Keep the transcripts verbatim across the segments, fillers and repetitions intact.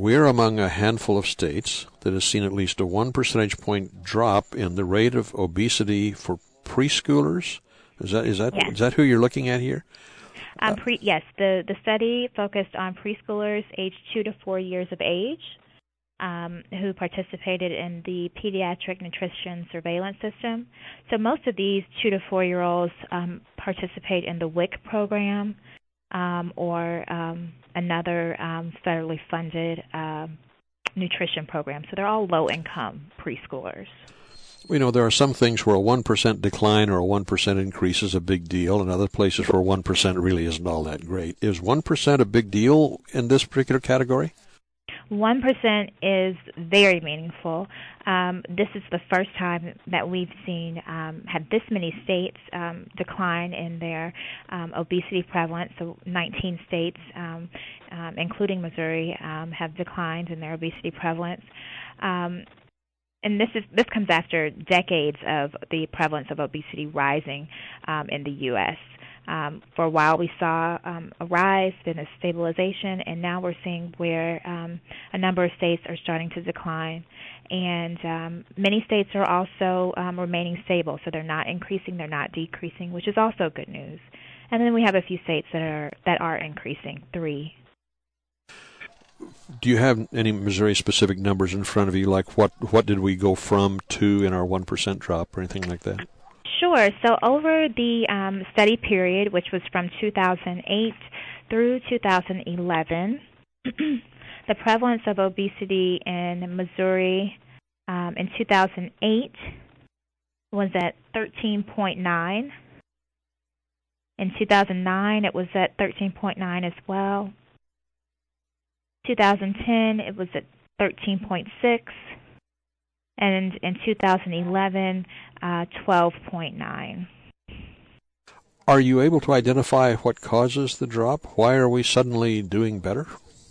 we're among a handful of states that has seen at least a one percentage point drop in the rate of obesity for preschoolers. Is that is that Yes. is that who you're looking at here? Um, pre, yes, the, the study focused on preschoolers aged two to four years of age um, who participated in the Pediatric Nutrition Surveillance System. So most of these two to four-year-olds um, participate in the W I C program um, or um, another um, federally funded um, nutrition program. So they're all low-income preschoolers. You know, there are some things where a one percent decline or a one percent increase is a big deal, and other places where one percent really isn't all that great. Is one percent a big deal in this particular category? one percent is very meaningful. Um, this is the first time that we've seen um, had this many states um, decline in their um, obesity prevalence. So nineteen states, um, um, including Missouri, um, have declined in their obesity prevalence. Um, And this is this comes after decades of the prevalence of obesity rising um, in the U S Um, for a while, we saw um, a rise, then a stabilization, and now we're seeing where um, a number of states are starting to decline. And um, many states are also um, remaining stable, so they're not increasing, they're not decreasing, which is also good news. And then we have a few states that are that are increasing, three. Do you have any Missouri-specific numbers in front of you, like what, what did we go from to in our one percent drop or anything like that? Sure. So over the um, study period, which was from two thousand eight through two thousand eleven, the prevalence of obesity in Missouri um, in two thousand eight was at thirteen point nine. In two thousand nine, it was at thirteen point nine as well. two thousand ten, it was at thirteen point six. And in two thousand eleven, uh, twelve point nine. Are you able to identify what causes the drop? Why are we suddenly doing better?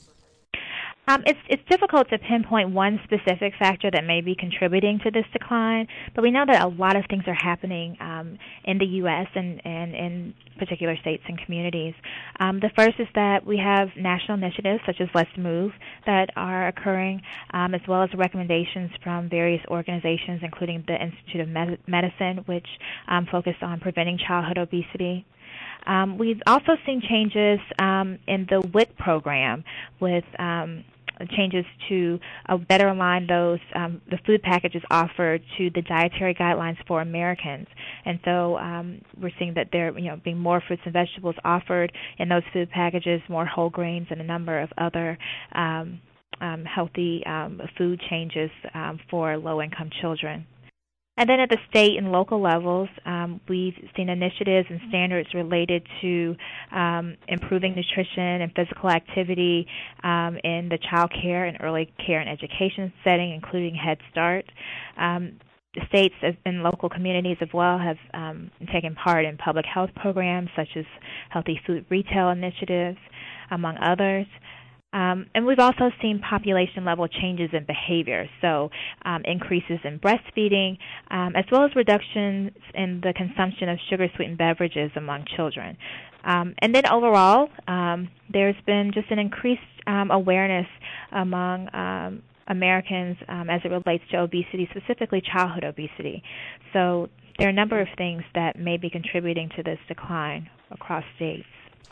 Um, it's it's difficult to pinpoint one specific factor that may be contributing to this decline, but we know that a lot of things are happening um, in the U S and, and in particular states and communities. Um, the first is that we have national initiatives such as Let's Move that are occurring, um, as well as recommendations from various organizations, including the Institute of Med- Medicine, which um, focus on preventing childhood obesity. Um, we've also seen changes um, in the W I C program with um, changes to uh, better align those um, the food packages offered to the dietary guidelines for Americans. And so um, we're seeing that there you know being more fruits and vegetables offered in those food packages, more whole grains, and a number of other um, um, healthy um, food changes um, for low-income children. And then at the state and local levels, um, we've seen initiatives and standards related to um, improving nutrition and physical activity um, in the child care and early care and education setting, including Head Start. Um, the states and local communities as well have um, taken part in public health programs such as healthy food retail initiatives, among others. Um, and we've also seen population-level changes in behavior, so um, increases in breastfeeding, um, as well as reductions in the consumption of sugar-sweetened beverages among children. Um, and then overall, um, there's been just an increased um, awareness among um, Americans um, as it relates to obesity, specifically childhood obesity. So there are a number of things that may be contributing to this decline across states.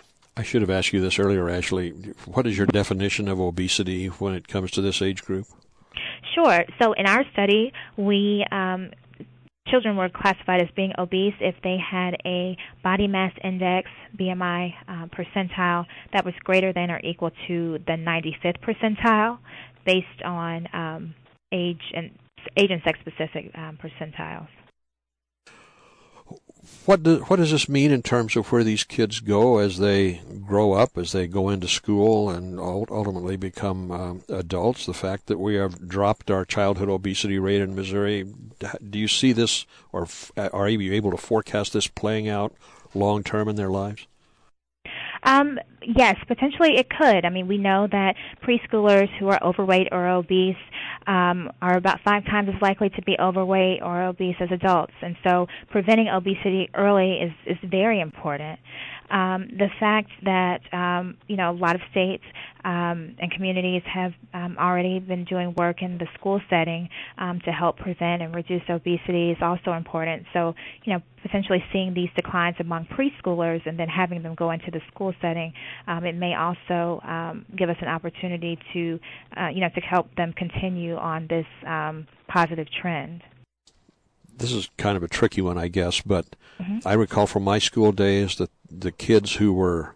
I should have asked you this earlier, Ashley. What is your definition of obesity when it comes to this age group? Sure. So in our study, we um, children were classified as being obese if they had a body mass index, B M I uh, percentile, that was greater than or equal to the ninety-fifth percentile based on um, age and age and sex-specific um, percentiles. What, do, what does this mean in terms of where these kids go as they grow up, as they go into school and ultimately become um, adults? The fact that we have dropped our childhood obesity rate in Missouri, do you see this, or are you able to forecast this playing out long-term in their lives? Um, yes, potentially it could. I mean, we know that preschoolers who are overweight or obese um, are about five times as likely to be overweight or obese as adults. And so preventing obesity early is, is very important. um, the fact that um, you know a lot of states um, and communities have um, already been doing work in the school setting um, to help prevent and reduce obesity is also important. So, you know, potentially seeing these declines among preschoolers and then having them go into the school setting, um, it may also um, give us an opportunity to, uh, you know, to help them continue on this um, positive trend. This is kind of a tricky one, I guess, but mm-hmm. I recall from my school days that the kids who were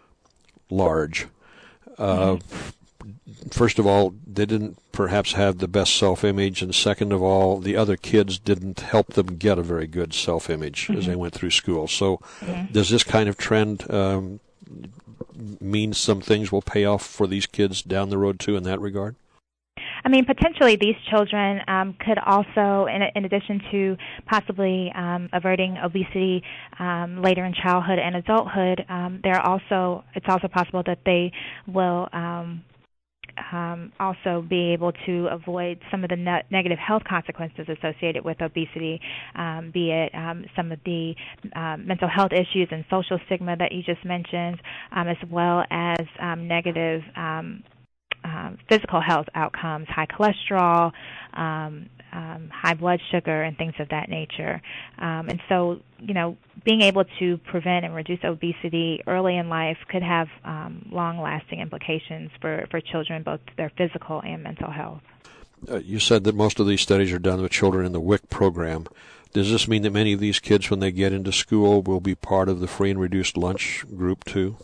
large, uh, mm-hmm. first of all, they didn't perhaps have the best self-image, and second of all, the other kids didn't help them get a very good self-image mm-hmm. as they went through school. So mm-hmm. does this kind of trend um, mean some things will pay off for these kids down the road, too, in that regard? I mean, potentially these children um, could also, in, in addition to possibly um, averting obesity um, later in childhood and adulthood, um, they're also it's also possible that they will um, um, also be able to avoid some of the ne- negative health consequences associated with obesity, um, be it um, some of the um, mental health issues and social stigma that you just mentioned, um, as well as um, negative um Um, physical health outcomes, high cholesterol, um, um, high blood sugar, and things of that nature. Um, and so, you know, being able to prevent and reduce obesity early in life could have um, long-lasting implications for, for children, both their physical and mental health. Uh, you said that most of these studies are done with children in the W I C program. Does this mean that many of these kids, when they get into school, will be part of the free and reduced lunch group, too?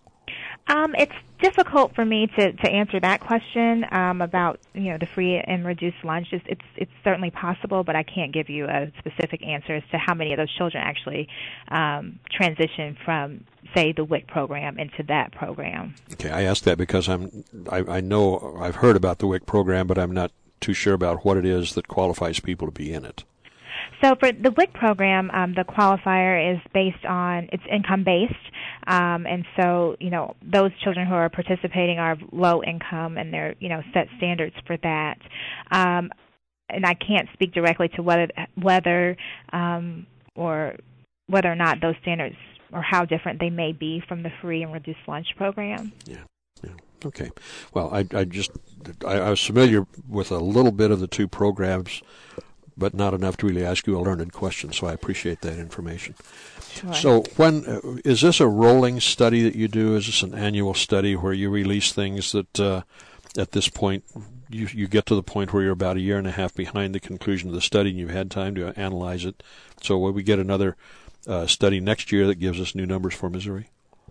Um, it's difficult for me to, to answer that question um, about you know the free and reduced lunch. It's, it's it's certainly possible, but I can't give you a specific answer as to how many of those children actually um, transition from, say, the W I C program into that program. Okay, I ask that because I'm I, I know I've heard about the W I C program, but I'm not too sure about what it is that qualifies people to be in it. So for the W I C program, um, the qualifier is based on, it's income-based, um, and so, you know, those children who are participating are low income, and they're, you know, set standards for that. Um, and I can't speak directly to whether, whether um, or whether or not those standards or how different they may be from the free and reduced lunch program. Yeah, yeah. Okay. Well, I, I just, I, I was familiar with a little bit of the two programs, but not enough to really ask you a learned question, so I appreciate that information. Sure. So when uh, is this a rolling study that you do? Is this an annual study where you release things that uh, at this point you, you get to the point where you're about a year and a half behind the conclusion of the study and you've had time to analyze it? So will we get another uh, study next year that gives us new numbers for Missouri?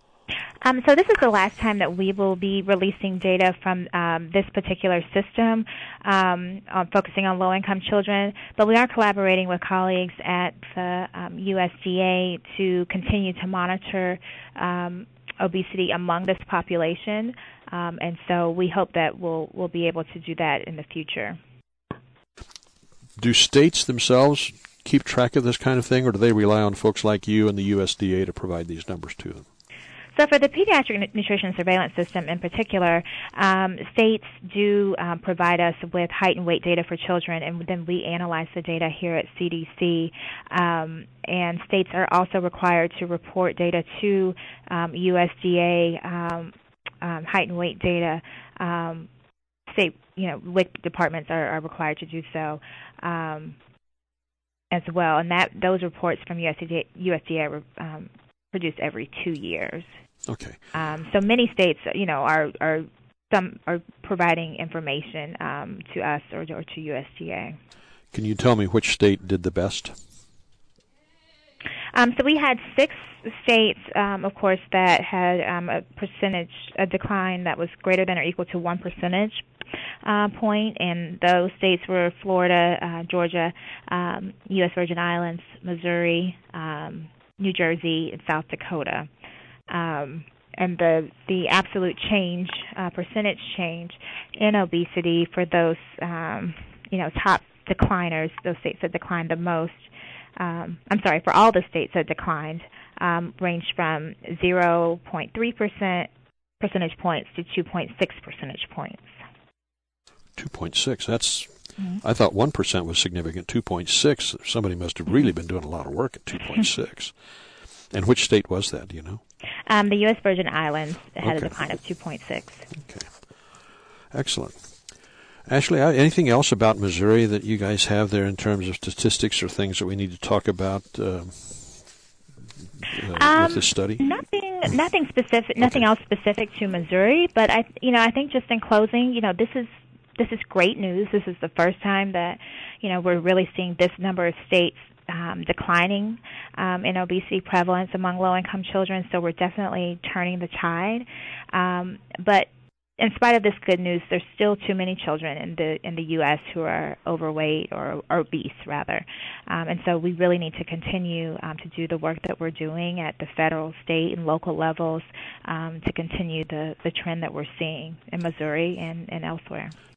Um, so this is the last time that we will be releasing data from um, this particular system, um, on focusing on low-income children, but we are collaborating with colleagues at the um, U S D A to continue to monitor um, obesity among this population, um, and so we hope that we'll, we'll be able to do that in the future. Do states themselves keep track of this kind of thing, or do they rely on folks like you and the U S D A to provide these numbers to them? So for the Pediatric Nutrition Surveillance System in particular, um, states do um, provide us with height and weight data for children, and then we analyze the data here at C D C. Um, and states are also required to report data to um, U S D A um, um, height and weight data. Um, state, you know, W I C departments are, are required to do so um, as well, and that those reports from U S D A, U S D A are um, produced every two years. Okay. Um, so many states, you know, are are some are providing information um, to us or, or to U S D A. Can you tell me which state did the best? Um, so we had six states, um, of course, that had um, a percentage, a decline that was greater than or equal to one percentage uh, point, and those states were Florida, uh, Georgia, um, U S Virgin Islands, Missouri, um, New Jersey, and South Dakota. Um, and the the absolute change, uh, percentage change in obesity for those, um, you know, top decliners, those states that declined the most, um, I'm sorry, for all the states that declined, um, ranged from zero point three percent percentage points to two point six percentage points. two point six, that's, mm-hmm. I thought one percent was significant. two point six, somebody must have really been doing a lot of work at two point six. And which state was that, do you know? Um, the U S. Virgin Islands had Okay. a decline of two point six. Okay. Excellent. Ashley, anything else about Missouri that you guys have there in terms of statistics or things that we need to talk about uh, uh, um, with this study? Nothing, nothing specific, nothing Okay. else specific to Missouri. But I, you know, I think just in closing, you know, this is this is great news. This is the first time that, you know, we're really seeing this number of states um, declining um, in obesity prevalence among low-income children. So we're definitely turning the tide. Um, but in spite of this good news, there's still too many children in the in the U S who are overweight or, or obese, rather. Um, and so we really need to continue um, to do the work that we're doing at the federal, state, and local levels um, to continue the, the trend that we're seeing in Missouri and, and elsewhere.